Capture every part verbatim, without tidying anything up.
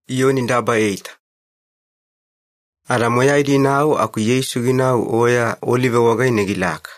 iyo ni ndaba eita. Ada moya idi nao aku Yesu ginau oya olive wagaine gilaka.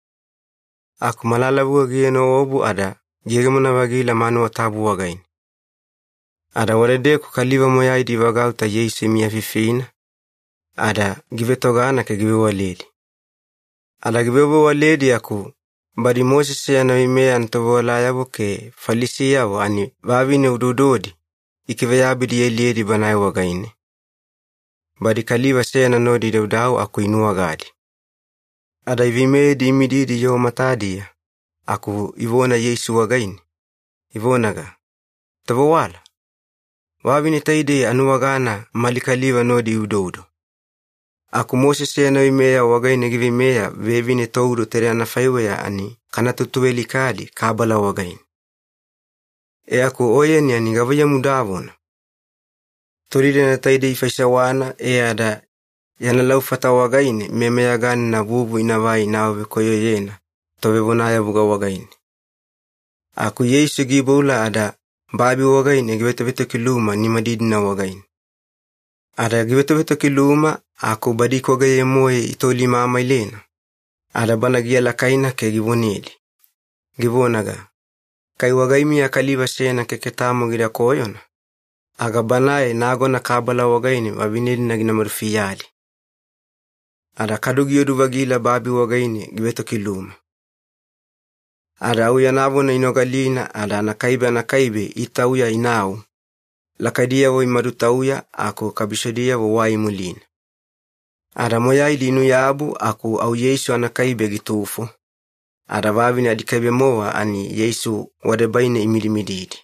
Aku malala buwa gieno obu ada gigemuna wagila manu watabu wagaine. Ada warede ku kaliva moya idi wagauta Yesu miya fifina. Ada givetogana ke give waledi. Ada give waledi aku badi Moses ya na ime antobola yabo ke falisi yabo ani babine ududodi ikive yabidi yeliedi banai wagaine. Badi kaliva sena nodi daudau aku inua gadi. Ada ivime di imididi yo matadia aku ivona Yesu wagaine. Ivonaga tabo wala babine taide anuwagana mali kaliva nodi udodo. Aku Moses ya na imeya wagaine give meya vevine toudo tere anafaiweya ani kana tutuweli kadi kabala wagaine. E aku oyeni ani gavaya mudavona. Toride na taide ifaisawana e ada yana laufata wagaine memeya gani na bubu inawai nawe koyo yena tobe bonaya buga wagaine. Aku Yesu gibola ada babi wagaine givete veto kiluma ni madidi na wagaine. Ada givete veto kiluma aku badi koga ye moe itoli mama ilena. Ada bana gia lakaina ke givoneli. Givonaga. Kai wagaimi ya kaliva sena ke ketamo gira koyona. Aga banae nagona kabala wagaini wabineli na gina marufiyali. Ada kadugi yodu wagila babi wagaini giveto kiluma. Ada uya nabona inogalina ada nakaibe nakaibe itauya inau. Lakadia wo imadutauya aku kabishodia wo wai mulina. Ada moya ilinu yabu aku au Yesu anakaibe gitufu. Ada vavine adikaibe moa ani Yesu wadebaine imilimididi.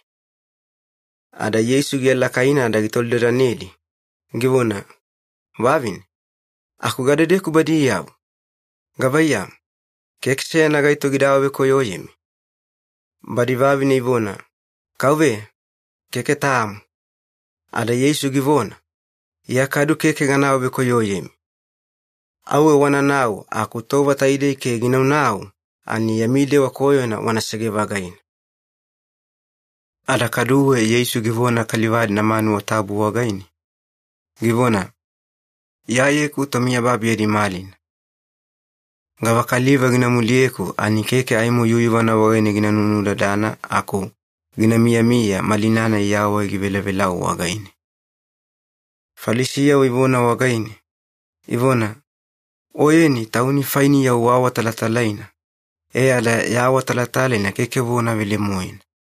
Ada Yesu gela kaina ada gitoldera neli. Ngivona vavine aku gadede kubadi yabu. Gavayam kekse na gaito gidawe koyoyemi. Badi vavine ivona kauve keke tamu. Ada Yesu givona ya kadu keke ganawe koyoyemi. Awe wana nao aku tova taide ke ginau nao ani yamide wakoyona wanasege wagaine. Ada kaduwe Yesu givona kalivadi na manu watabu wagaine. Givona yaye kutomia babi yedi malina. Gava kaliva gina mulieku ani keke aimu yuyivana wagaine gina nunuda dana aku gina mia mia malinana yawe givelevelau wagaine. Falisia wivona wagaine. Ivona oyeni tauni faini ya uwawa talatalaina. E ala yawa talatalaina keke vona vile moina.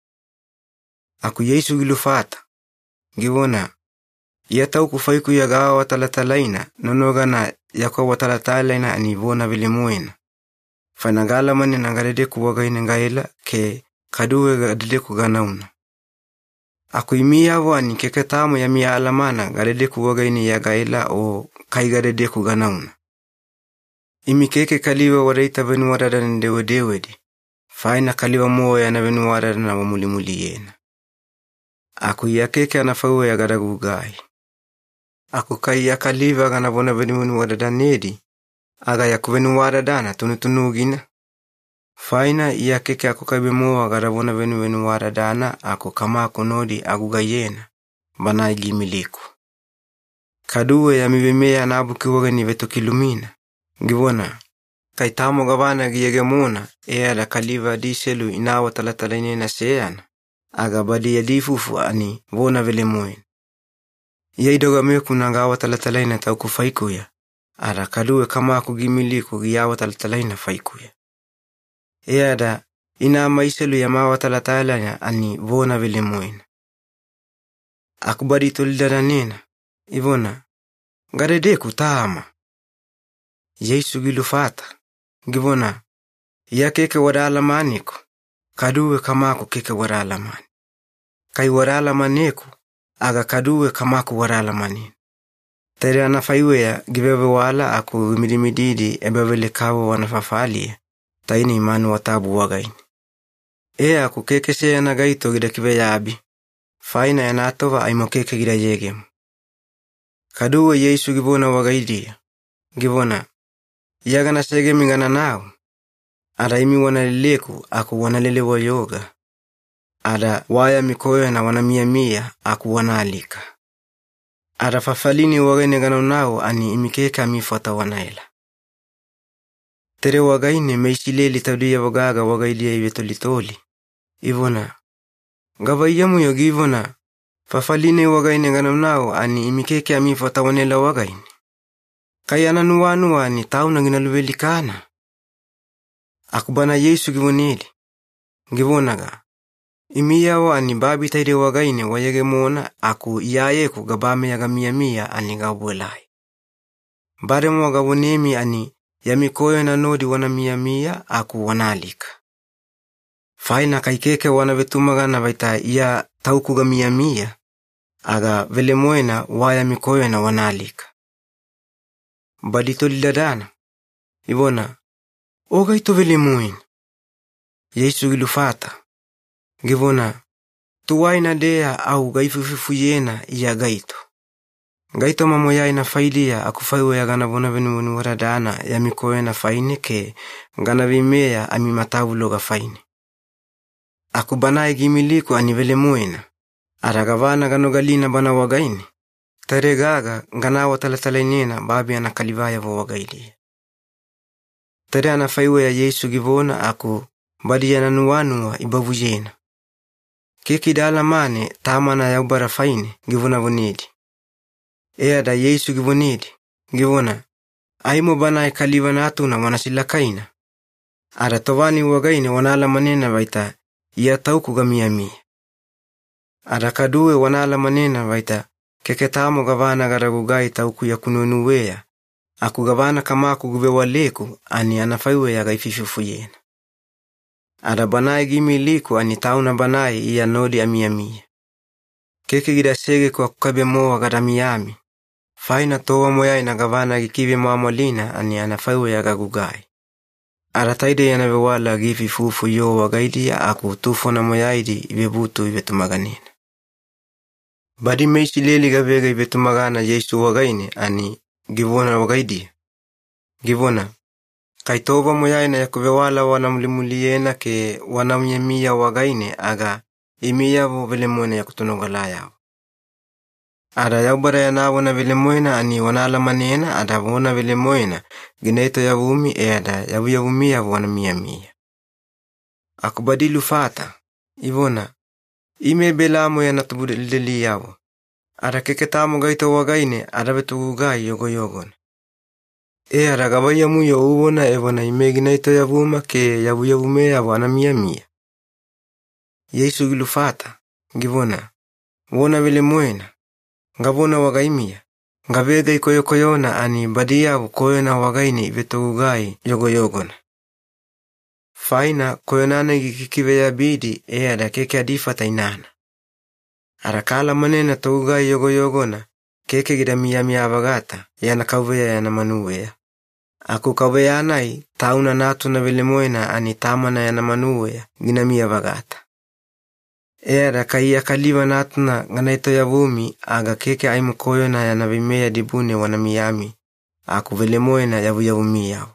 Aku Yesu gilufata. Givona iya tau kufaiku ya gawa talatalaina nonogana yako watalatalaina ani vona vile moina. Fanagala mani nangaredeku wagaine ngaila ke kaduwe gadedeku ganauna. Aku imiya wani keke tamu ya miya alamana gadedeku wagaine ya gaila o kai gadedeku ganauna. Imi keke kaliwa wadaita venu wadada ndewe dewedi. Faina kaliwa moya na venu wadada na wamulimuli yena. Aku ya keke anafawe ya gadagu gai. Aku kai ya kaliwa gana vona venu wadada nedi. Aga ya kuvenu wadada na tunutunugina. Faina ya keke aku kaibe moa gada vona venu venu wadada na aku kama aku nodi aguga yena. Bana igimiliku. Kaduwe ya mibimea na abu kiwaga ni veto kilumina. Givona kai tamo gavana giyegemona e ala kaliva diselu inawa talatalaine na seyana. Aga badi ya difufu ani vona vile moen. Iya idoga meku nangawa talatalaina tau kufaikuya. Ara kaduwe kama aku gimiliku giyawa talatalaina faikuya. E ada ina maiselu ya mawa talatalaina ani vona vile moen. Aku badi tolidara nena. Ivona garedeku taama. Yesu gilufata. Givona ya keke wadala maniku. Kaduwe kamaku keke wadala mani. Kai wadala maniku. Aga kaduwe kamaku wadala mani. Tere anafaiwe ya givewe wala aku midimididi ebevele kawo wanafafali. Taini imanu watabu wagaini. E aku keke se na gaito gida kive yabi. Faina ya natova aimo keke gida yegemu. Kaduwe Yesu givona wagaidia. Givona yaga na sege mingana nao. Ada imi wana lileku aku wana lelewa yoga. Ada waya mikoyo na wana mia mia aku wana alika. Ada fafalini wagaine gana nao ani imikeka mifata wanaela. Tere wagaine meishileli taudia wagaga wagailia ivetolitoli. Ivona. Gavaiyamu yogi ivona. Fafalini wagaine gana nao ani imikeka mifata wanela wagaine. Kayana nuwanu ani tauna ginaluvelikana. Akubana Yesu givoneli. Givonaga. Imiyawa ani babi taide wagaine wayage mona aku iyayeku gabame yaga mia mia ani gabulai. Baremo gabonemi ani yamikoyo na nodi wana mia mia aku wanalika. Faina kaikeke wana vetumaga na vaita iya tauku ga mia mia aga velemoena waya mikoyo na wanalika. Badito lidadana. Ivona. Oga ito velemoena. Yesu gilufata. Givona, tuwaina dea au gaifufifu yena iya gaito. Gaito mamoya ina failia akufaiwe ya gana bona venu waradana ya mikoe na faine ke gana vimea ami matavu loga faine. Akubanae gimiliku anivele muena. Aragavana gano galina bana wagaini. Tere gaga gana watalatalainyena babi anakalivaya vo wagailia. Tere anafaiwe ya Yesu givona aku badi ya nanuwanua ibavu yena. Keki dala mane tamana ya ubara faine givona vonedi. Ea da Yesu givonedi. Givona. Aimo bana e kaliva na atuna wanasila kaina. Ara tovani wagaine wanala manena vaita iya tauku gamia mia. Ara kaduwe wanala manena vaita keke tamo gavana garagugai tauku ya kununuwea. Aku gavana kamaku guve waleku ani anafaiwe ya gaififufu yena. Ada banae gimiliku ani tauna banae iya nodi amia mia. Keke gidasege kwa kukabe moa gada miami. Faina towa moya ina gavana gikive mamolina ani anafaiwe ya gagugai. Ada taide ya navewala gifi fufu yo wagaidi ya aku tufo na moyaidi ibebutu ibetumaganina. Badi meishi leli gavega ibetumagana Yesu wagaine ani givona wagaidi. Givona. Kaitova moyaina ya kuvewala wanamlimuliena ke wanamnyemia wagaine aga imiya vo velemwena ya kutunogala yao. Ada yaubara ya nawana velemwena ani wanala manena ada wana velemwena gineto ya vumi e ada yabu ya vumi ya wana mia mia. Akubadilu fata. Ivona. Ime belamo ya natubudeli yao. Ada keketamo gaito wagaine ada betugugai yogo yogona. E aragabaya muyo ubona ebona imeginaito ya vuma ke yabu ya vume ya wana mia mia. Yesu gilufata. Givona. Wona vile mwena. Ngabona wagaimia. Ngabega ikoyo koyona ani badia ukoyona wagaini ibetugugai yogo yogona. Faina koyonana gikikive ya bidi e ada keke adifata inana. Arakala manena tugugai yogo yogona keke gida mia mia abagata yana kawea yana manuwea. Aku kawea nai tauna natu na velemwena ani tamana yana manuwea gina mia abagata. Era kaya kaliva natu na ganaito ya vumi aga keke aimu koyona yana vimea dibune wana miami. Aku velemwena yavu ya vumi yao.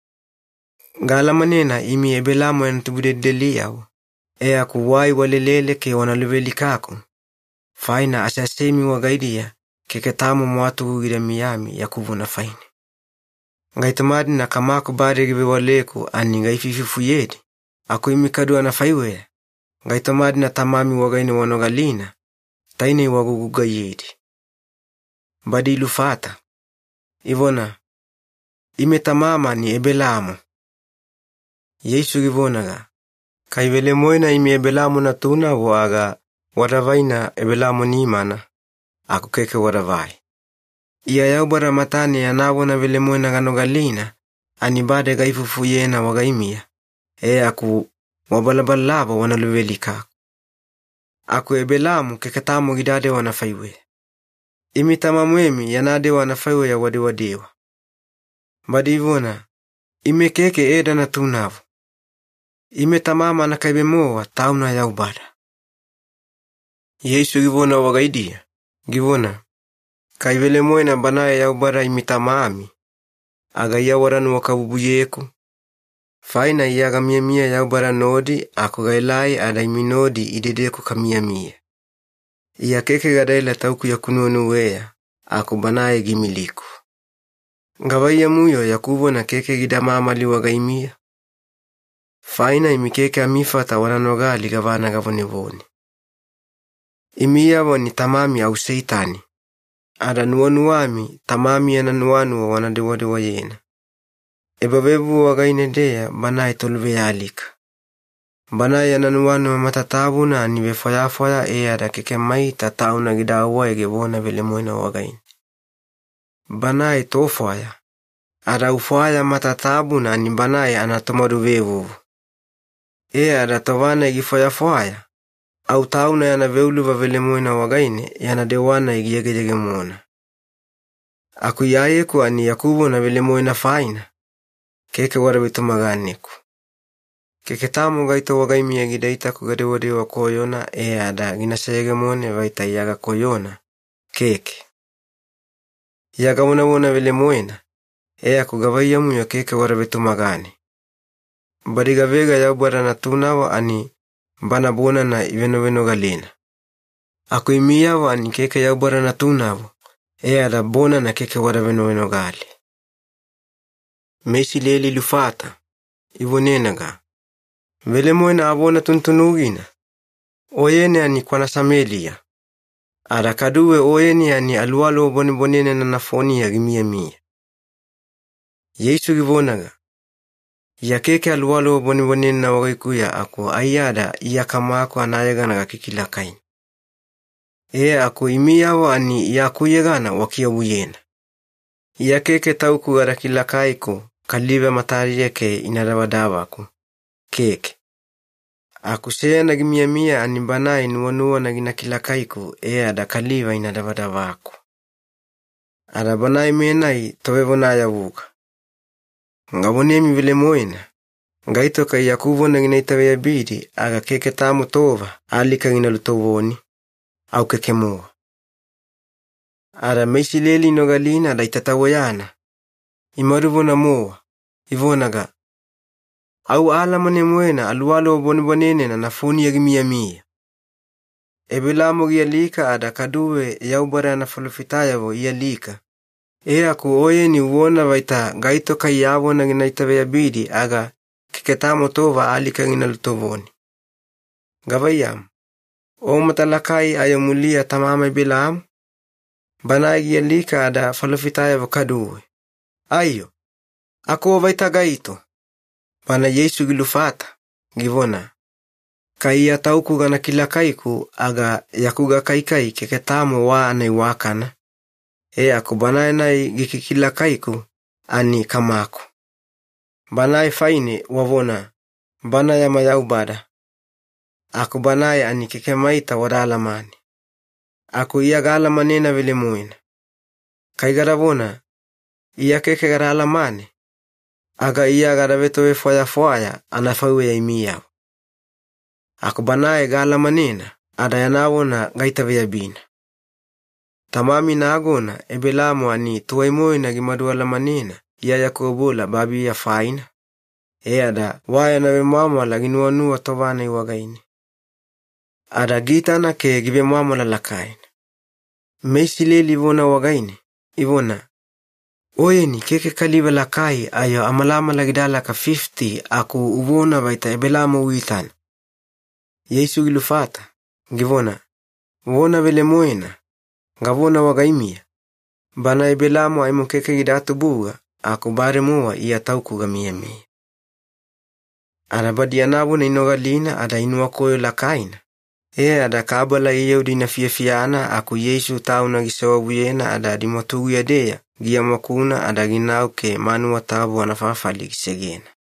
Gala manena imi ebelamo yana tubudedeli yao. E aku wai walelele ke wanaluveli kako. Faina asasemi wagaidia keke tamu mwatu gira miami ya kuvuna faine. Ngaitamadi na kamaku bade gibe waleku ani ngaifififu yedi. Aku imikadu anafaiwea. Ngaitamadi na tamami wagaini wanogalina. Taine waguguga yedi. Badi lufata. Ivona. Ime tamama ni ebelamu. Yesu givonaga. Kaivele moena ime ebelamu na tuna waga waravaina ebelamu ni mana. Aku keke waravai. Ia yaubara matani ya nawona vile mwena ganogalina. Anibade gaifufu yena wagaimia. E aku wabalabalaba wanaluveli kako. Aku ebelamu kekatamu gidade wanafaiwe. Imi tamamwemi yanade wanafaiwe ya wade wadewa. Badi ivona. Ime keke eda na tunavu. Ime tamama na kaibemoa tauna yaubara. Yesu givona wagaidia. Givona. Kaivele mwena banae yaubara imitamami. Aga yawaranu wakabubuyeku. Faina iyaga mia mia yaubara nodi ako gailai ada iminodi idedeku kamia mia. Iya keke gadaila tauku ya kunuonu wea. aku banaye gimiliku. Ngawaiya muyo Yakubu na keke gidama amali wagaimia. Faina imikeke amifata wananogali gavana gavonevoni. Imia wani tamami au seitani. Ada nuanuami tamami ana nuanu wanadewadewa yena. Ebabebu wagainedea banaye tolve alika. Banaye ana nuanu matatabu na niwefoya foya e ada keke maita tauna gidawa egevona vele moina wagain. Banaye tofoya. Ada ufoya matatabu na ni banaye anatomaru vevu. E ada tawana egifoya foya. Au tauna yana veulu vele moina wagaine yana dewana egiyegejege mona. Aku yaye ku ani Yakubu na vele moina faina. Keke warabitu maganiku. Keke tamu gaito wagaimi egidaita kugadewadewa koyona e ada ginasege mone vaita yaga koyona. Keke. Yaga wana wana vele moina. E aku gawaiya muyo keke warabitu magani. Badiga vega yaubara na tunawa ani bana bona na iveno veno galena. Aku imia wa ani keke yaubara na tunawa. E ada bona na keke wara veno veno gali. Mesi leli lufata. Ivonenaga. Vele moina abona tuntunugina. Oyene ani kwa na samelia. Ada kaduwe oyene ani alualo boni bonene na nafoni ya gimia mia. Yesu givonaga. Ya keke alualo boni bonene na wagaikuya aku ayada iya kama aku anayagana gakikila kain. E aku imia wa ani iya kuyagana wakia uyena. Iya keke tauku gara kila kaiku kalibe matari ke inarawadawa aku. Keke. Aku seya nagimia mia ani banaye nuanua nagina kila kaiku e ada kaliba inarawadawa aku. Ada banaye menai towevonaya wuka. Ngabonemi vile moina. Ngaito ka Yakubu nagina itawe bidi aga keke tamu tova alika gina lutovoni. Au keke mua. Ada meisi leli nogalina da itatawayana. Imaruvona mua. Ivonaga. Au ala mane muena alualo bonibonene na nafoni ya gimia mia. Ebelamo gialika ada kaduwe yaubara na falufitaya vo ialika. E aku oye ni uona vaita gaito kayabo na ginaitawe ya bidi aga kiketamo tova alika gina lutovoni. Gavayam. O matalakai ayamulia tamama bilam. Banaye gialika ada falufitaya vo kaduwe. Ayo. Ako vaita gaito. Bana Yesu gilufata. Givona. Kaya tauku gana kila kaiku aga yakuga kaikai keketamo wa anay wakana. E ako banaye nai gikikila kaiku ani kamako. Banaye faine wavona. Banaye mayaubada. Ako banaye ani kekemaita wadalamani. Ako iya gala manena vile muina. Kaigaravona. Iya keke garalamani. Aga iya garaveto we foya foya anafawe ya imiyao. Ako banaye gala manena ada yanawona gaitawe ya bina. Tamami na agona ebelamo ani tuwaimoy na gimaduala manena iya Yakobola babi ya faina. E ada waya na we mama la ginuanua tovana iwagaini. Ada gita na ke gibe mama la lakain. Meisi leli ivona wagaini. Ivona. Oye ni keke kaliba lakai ayo amalama lagidala ka fifty aku uvona vaita ebelamo uitan. Yesu gilufata. Givona. Vona vele moena. Gavona wagaimia. Bana ebelamo aimu keke gidatu buga aku bare mua iya tauku gamia mia. Arabadi anabu na inogalina ada inua koyo lakaina. E ada kabala iyo dina fia fiana aku Yesu tau nagisawa buyena ada dimotugu ya deya. Gia makuna ada ginau ke manu watabu anafafali gisegena.